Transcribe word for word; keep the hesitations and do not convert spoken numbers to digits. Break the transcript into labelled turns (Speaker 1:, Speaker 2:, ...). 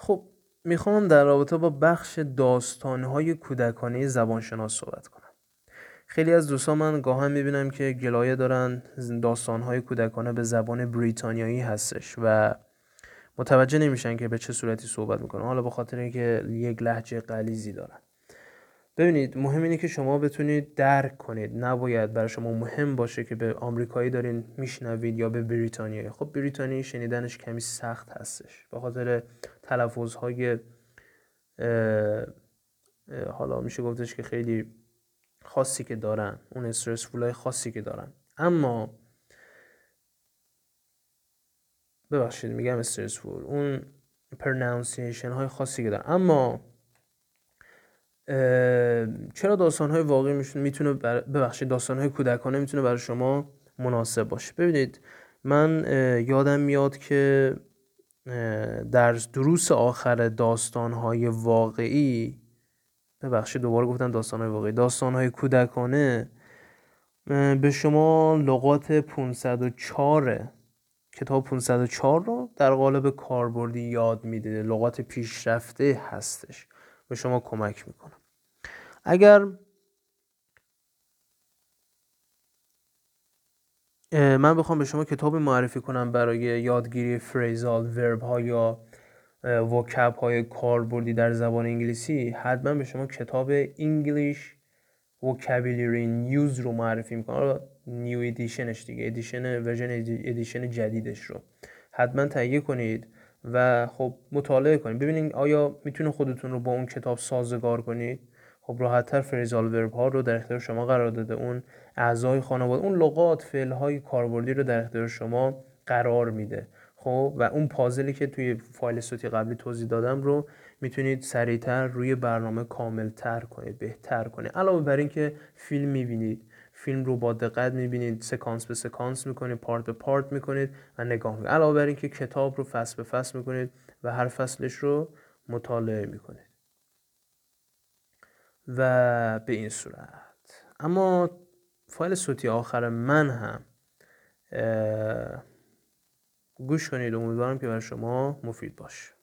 Speaker 1: خب میخوام در رابطه با بخش داستانهای کودکانه زبانشناس صحبت کنم. خیلی از دوستان من گاهن میبینم که گلایه دارن داستانهای کودکانه به زبان بریتانیایی هستش و متوجه نمیشن که به چه صورتی صحبت میکنن، حالا به خاطر اینکه یک لهجه غلیظی دارن. ببینید، مهم اینه که شما بتونید درک کنید. نباید برای شما مهم باشه که به آمریکایی دارین میشنوید یا به بریتانیایی. خب بریتانیایی شنیدنش کمی سخت هستش به خاطر تلفظهای حالا میشه گفتش که خیلی خاصی که دارن، اون استرسفول های خاصی که دارن. اما ببخشید میگم استرسفول، اون پرنانسیشن های خاصی که دارن. اما چرا داستان های واقعی میتونه بر... ببخشید داستان های کودکانه میتونه برای شما مناسب باشه؟ ببینید، من یادم میاد که در دروس آخر داستان های واقعی، ببخشید دوباره گفتم داستان های واقعی، داستان های کودکانه، به شما لغات پانصد و چهار کتاب پانصد و چهار رو در قالب کاربردی یاد میده. لغات پیشرفته هستش، به شما کمک میکنه. اگر من بخوام به شما کتاب معرفی کنم برای یادگیری فریزال، ورب ها یا وکب های کاربردی در زبان انگلیسی، حتما به شما کتاب English Vocabulary News رو معرفی میکنم. نیو ادیشنش دیگه، ادیشن ورژن ادیشن جدیدش رو حتما تهیه کنید و خب مطالعه کنید، ببینید آیا میتونه خودتون رو با اون کتاب سازگار کنید. خب راحت‌تر فریزال ورب ها رو در اختیار شما قرار داده، اون اعضای خانواده، اون لغات، فعل های کاربردی رو در اختیار شما قرار میده. خب و اون پازلی که توی فایل صوتی قبلی توضیح دادم رو میتونید سریعتر روی برنامه کاملتر کنید، بهتر کنید. علاوه بر این که فیلم میبینید، فیلم رو با دقت میبینید، سکانس به سکانس میکنید، پارت به پارت میکنید و نگاه میکنید. علاوه بر این که کتاب رو فصل به فصل میکنید و هر فصلش رو مطالعه میکنید و به این صورت. اما فایل صوتی آخر من هم گوش کنید، امیدوارم که برای شما مفید باشه.